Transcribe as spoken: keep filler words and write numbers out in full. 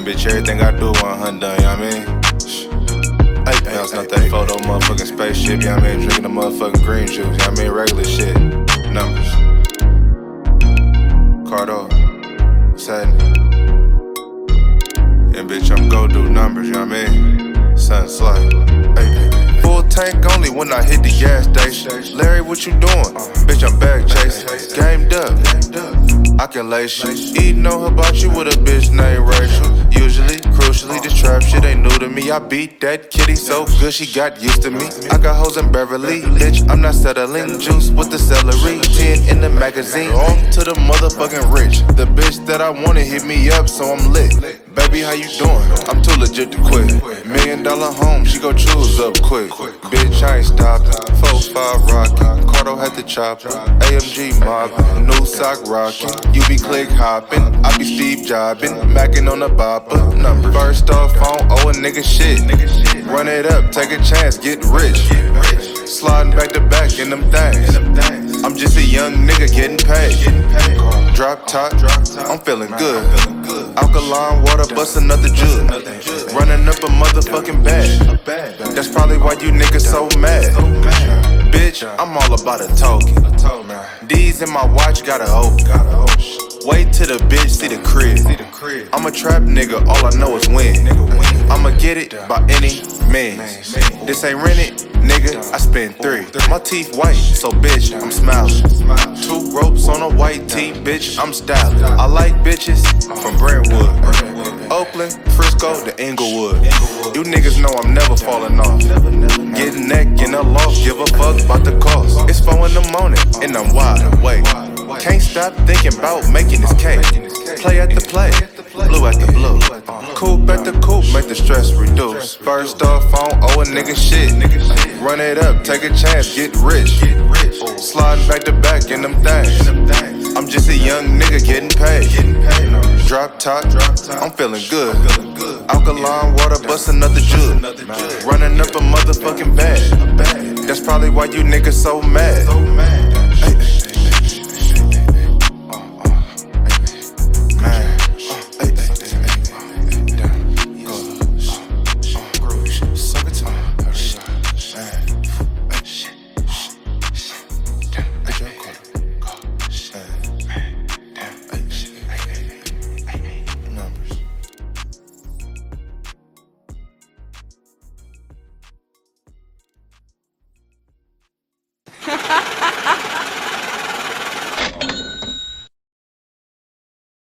And bitch, everything I do one hundred done, you know what I mean? Hey, bouncing out that photo motherfucking spaceship, you know what I mean? Drinking the motherfucking green juice, you know what I mean? Regular shit. Numbers. Cardo. Satin. And bitch, I'm go do numbers, you know what I mean? Something slight. Hey. Full tank only when I hit the gas station. Larry, what you doing? Bitch, I'm back chasing. Gamed up. I can lace you. Eating no hibachi with a bitch named Rachel. Usually, crucially, this trap shit ain't new to me. I beat that kitty so good she got used to me. I got hoes in Beverly, bitch, I'm not settling. Juice with the celery, ten in the magazine. On to the motherfucking rich. The bitch that I wanna hit me up, so I'm lit. Baby, how you doing? I'm too legit to quit. Million dollar home, she gon' choose up quick. Bitch, I ain't stopping. four five rockin'. Cardo had the chopper. A M G mobbing. New sock rockin'. You be click hopping. I be Steve jobbing. Mackin' on the bopper. Number. First off, I don't owe a nigga shit. Run it up, take a chance, get rich. Sliding back to back in them things. I'm just a young nigga getting paid. Drop top, I'm feeling good. Alkaline water, bust another jug. Running up a motherfucking bag. That's probably why you niggas so mad. Bitch, I'm all about a token. D's in my watch, gotta open. Wait till the bitch see the crib. I'm a trap nigga, all I know is win. I'ma get it by any means. This ain't rented, nigga, I spend three. My teeth white, so bitch, I'm smiling. Two ropes on a white tee, bitch, I'm styling. I like bitches from Brentwood, Oakland, Frisco, to Inglewood. You niggas know I'm never falling off. Getting neck in a loft, give a fuck about the cost. It's four in the morning, and I'm wide awake. Can't stop thinking about making this cake. Play at the play, blue at the blue. Coupe at the coupe, make the stress reduce. First off, I don't owe a nigga shit. Run it up, take a chance, get rich. Sliding back to back in them things. I'm just a young nigga getting paid. Drop top, I'm feeling good. Alkaline water, bust another jug. Running up a motherfucking bag. That's probably why you niggas so mad.